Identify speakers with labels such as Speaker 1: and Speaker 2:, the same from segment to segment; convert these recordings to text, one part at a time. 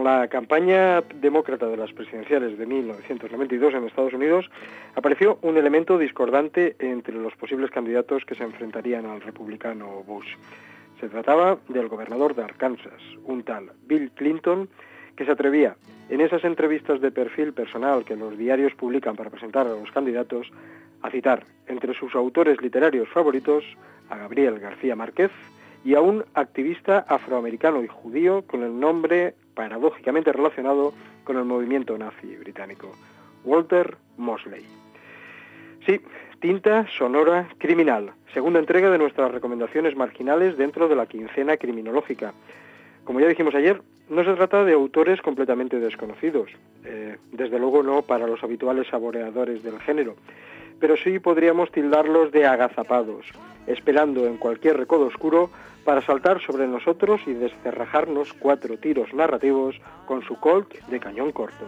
Speaker 1: Con la campaña demócrata de las presidenciales de 1992 en Estados Unidos, apareció un elemento discordante entre los posibles candidatos que se enfrentarían al republicano Bush. Se trataba del gobernador de Arkansas, un tal Bill Clinton, que se atrevía, en esas entrevistas de perfil personal que los diarios publican para presentar a los candidatos, a citar entre sus autores literarios favoritos a Gabriel García Márquez y a un activista afroamericano y judío con el nombre paradójicamente relacionado con el movimiento nazi británico, Walter Mosley. Sí, tinta sonora criminal, segunda entrega de nuestras recomendaciones marginales dentro de la quincena criminológica. Como ya dijimos ayer, no se trata de autores completamente desconocidos, desde luego no para los habituales saboreadores del género, pero sí podríamos tildarlos de agazapados, esperando en cualquier recodo oscuro para saltar sobre nosotros y descerrajarnos 4 tiros narrativos con su Colt de cañón corto.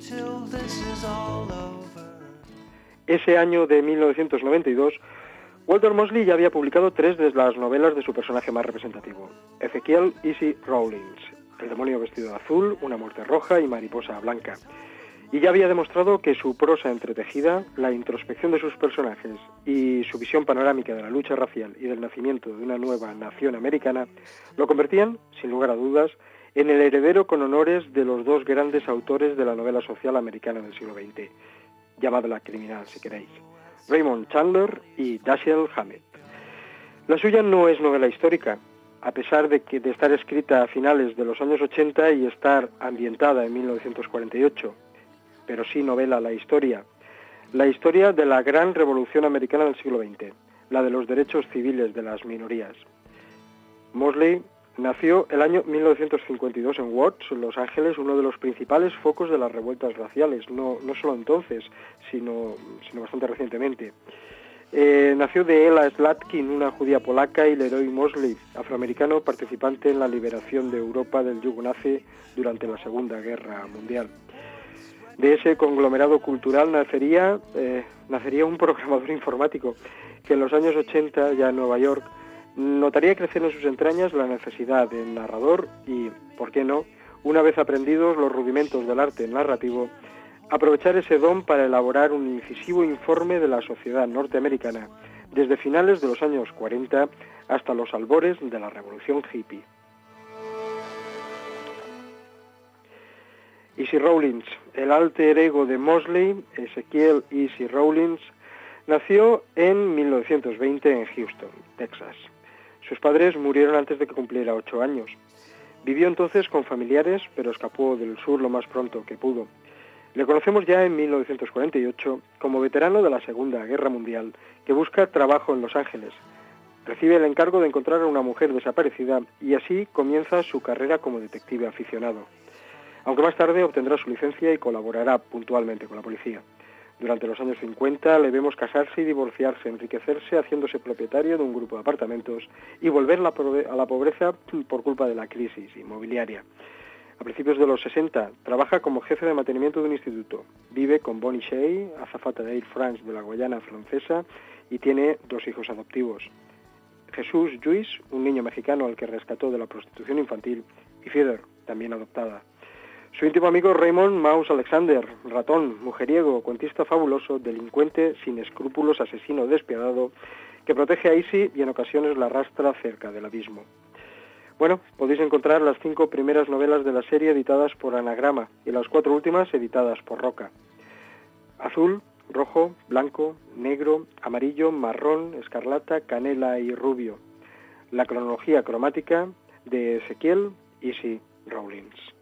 Speaker 1: Ese año de 1992, Walter Mosley ya había publicado 3 de las novelas de su personaje más representativo, Ezekiel Easy Rawlins, El demonio vestido de azul, Una muerte roja y Mariposa blanca. Y ya había demostrado que su prosa entretejida, la introspección de sus personajes y su visión panorámica de la lucha racial y del nacimiento de una nueva nación americana lo convertían, sin lugar a dudas, en el heredero con honores de los 2 grandes autores de la novela social americana del siglo XX, llamadla criminal si queréis, Raymond Chandler y Dashiell Hammett. La suya no es novela histórica, a pesar de estar escrita a finales de los años 80 y estar ambientada en 1948, pero sí novela la historia de la gran revolución americana del siglo XX, la de los derechos civiles de las minorías. Mosley nació el año 1952 en Watts, Los Ángeles, uno de los principales focos de las revueltas raciales, no solo entonces, sino bastante recientemente. Nació de Ella Slatkin, una judía polaca, y Leroy Mosley, afroamericano participante en la liberación de Europa del yugo nazi durante la Segunda Guerra Mundial. De ese conglomerado cultural nacería un programador informático que en los años 80, ya en Nueva York, notaría crecer en sus entrañas la necesidad del narrador y, ¿por qué no?, una vez aprendidos los rudimentos del arte narrativo, aprovechar ese don para elaborar un incisivo informe de la sociedad norteamericana desde finales de los años 40 hasta los albores de la revolución hippie. Easy Rawlins, el alter ego de Mosley, Ezekiel Easy Rawlins, nació en 1920 en Houston, Texas. Sus padres murieron antes de que cumpliera 8 años. Vivió entonces con familiares, pero escapó del sur lo más pronto que pudo. Le conocemos ya en 1948 como veterano de la Segunda Guerra Mundial que busca trabajo en Los Ángeles. Recibe el encargo de encontrar a una mujer desaparecida y así comienza su carrera como detective aficionado. Aunque más tarde obtendrá su licencia y colaborará puntualmente con la policía. Durante los años 50 le vemos casarse y divorciarse, enriquecerse haciéndose propietario de un grupo de apartamentos y volver a la pobreza por culpa de la crisis inmobiliaria. A principios de los 60 trabaja como jefe de mantenimiento de un instituto. Vive con Bonnie Shea, azafata de Air France de la Guayana francesa, y tiene 2 hijos adoptivos. Jesús Lluís, un niño mexicano al que rescató de la prostitución infantil, y Feder, también adoptada. Su íntimo amigo Raymond Mouse Alexander, ratón, mujeriego, cuentista fabuloso, delincuente, sin escrúpulos, asesino despiadado, que protege a Easy y en ocasiones la arrastra cerca del abismo. Bueno, podéis encontrar las 5 primeras novelas de la serie editadas por Anagrama y las 4 últimas editadas por Roca. Azul, rojo, blanco, negro, amarillo, marrón, escarlata, canela y rubio. La cronología cromática de Ezekiel Easy Rawlins.